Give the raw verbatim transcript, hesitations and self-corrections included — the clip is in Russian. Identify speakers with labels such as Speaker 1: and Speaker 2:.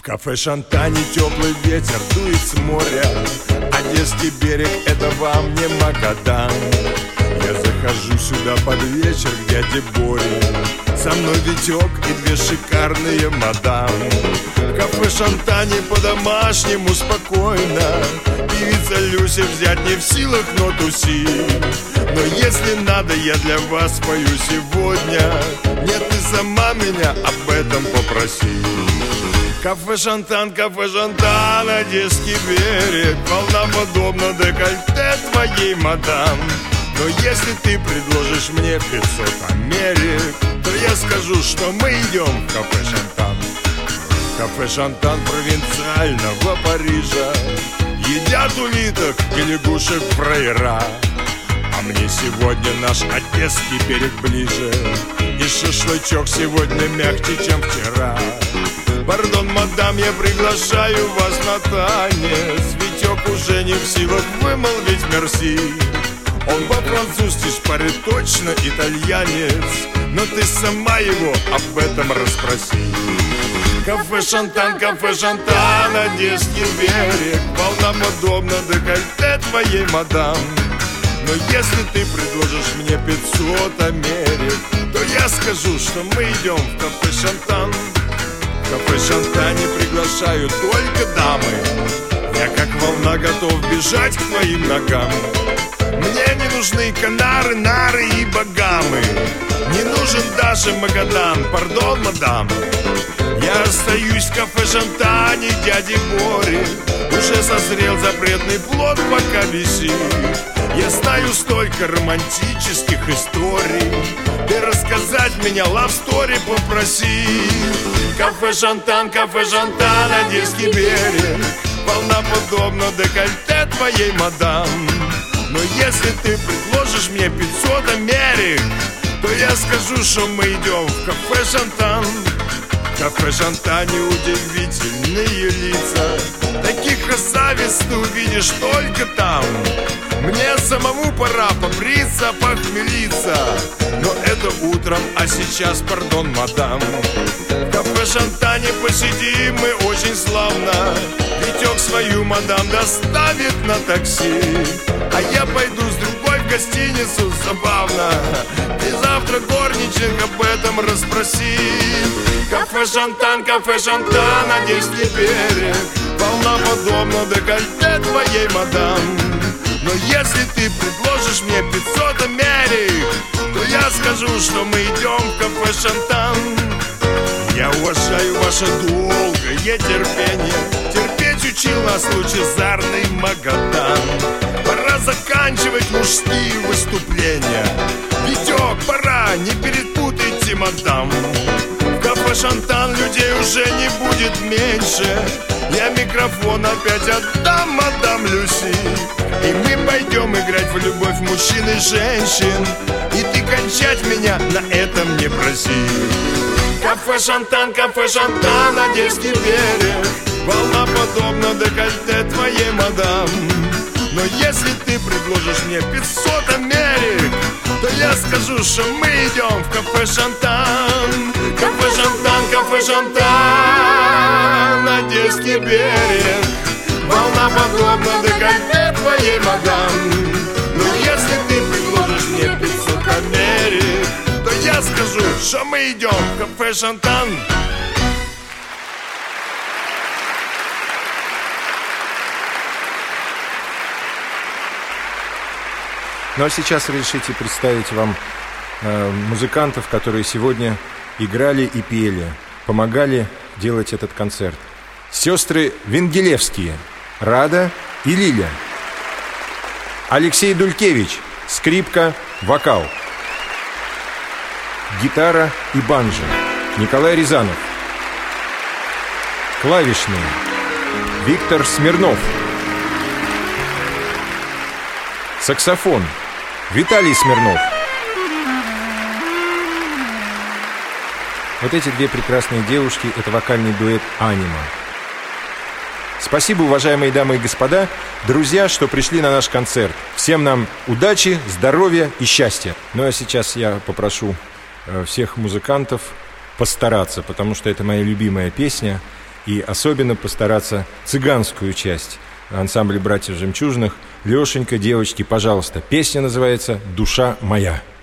Speaker 1: кафе «Шантане» теплый ветер дует с моря. Одесский берег — это вам не Магадан. Я захожу сюда под вечер к дяде Боре. Со мной Витек и две шикарные мадам. В кафе «Шантане» по-домашнему спокойно. Певица Люся взять не в силах, но тусит. Но если надо, я для вас спою сегодня. Нет, ты сама меня об этом попроси. Кафе «Шантан», кафе «Шантан», Одесский берег. Волноподобно декольте твоей мадам. Но если ты предложишь мне пятьсот Америк, то я скажу, что мы идем в кафе «Шантан». Кафе «Шантан» провинциального Парижа. Едят улиток и лягушек фраера. А мне сегодня наш Одесский берег ближе. И шашлычок сегодня мягче, чем вчера. Пардон, мадам, я приглашаю вас на танец. Витек уже не в силах вымолвить мерси. Он по-французски шпарит точно итальянец. Но ты сама его об этом расспроси. Кафе «Шантан», кафе «Шантан», Одесский берег. Волноподобно декольте твоей мадам. Но если ты предложишь мне пятьсот Америк, то я скажу, что мы идем в кафе «Шантан». В кафе «Шантане» приглашают только дамы. Я как волна готов бежать к твоим ногам. Мне не нужны Канары, Нары и Багамы. Не нужен даже Магадан, пардон, мадам. Я остаюсь в кафе «Шантане» дяди Бори. Уже созрел запретный плод, пока висит. Я знаю столько романтических историй. Ты рассказать меня лав-стори попроси. Кафе «Шантан», кафе «Шантан», Одесский берег. Волноподобно декольте твоей мадам. Но если ты предложишь мне пятьсот Америк, то я скажу, что мы идем в кафе «Шантан». В кафе «Шантане» удивительные лица. Таких красавиц ты увидишь только там. Мне самому пора побриться, похмелиться. Но это утром, а сейчас, пардон, мадам. В кафе «Шантане» посидим мы очень славно. Витек свою мадам доставит на такси. А я пойду с другой в гостиницу, забавно. Ты завтра горничных об этом расспроси. Кафе «Шантан», кафе «Шантан», Одесский берег. Волноподобно декольте твоей мадам. Но если ты предложишь мне пятьсот Америк, то я скажу, что мы идем в кафе «Шантан». Я уважаю ваше долгое терпение. Терпеть учил нас лучезарный Магадан. Пора заканчивать мужские выступления. Витек, пора, не перепутайте, мадам. В кафе «Шантан» людей уже не будет меньше. Я микрофон опять отдам мадам Люси. И мы пойдем играть в любовь мужчин и женщин. И ты кончать меня на этом не проси. Кафе «Шантан», кафе «Шантан», Одесский берег. Волноподобно декольте твоей мадам. Но если ты предложишь мне пятьсот Америк, то я скажу, что мы идем в кафе «Шантан». Кафе «Шантан», кафе «Шантан», Одесский берег. Волноподобно декольте твоей мадам. Но если ты предложишь мне пятьсот Америк, то я скажу, что мы идем в кафе «Шантан».
Speaker 2: Ну а сейчас разрешите представить вам э, музыкантов, которые сегодня играли и пели, помогали делать этот концерт. Сестры Венгелевские, Рада и Лиля. Алексей Дулькевич, скрипка, вокал. Гитара и банджо, Николай Рязанов. Клавишные, Виктор Смирнов. Саксофон, Виталий Смирнов. Вот эти две прекрасные девушки — это вокальный дуэт «Анима». Спасибо, уважаемые дамы и господа, друзья, что пришли на наш концерт. Всем нам удачи, здоровья и счастья. Ну а сейчас я попрошу всех музыкантов постараться, потому что это моя любимая песня. и особенно постараться цыганскую часть ансамбля «Братьев Жемчужных». Лешенька, девочки, пожалуйста, песня называется «Душа моя».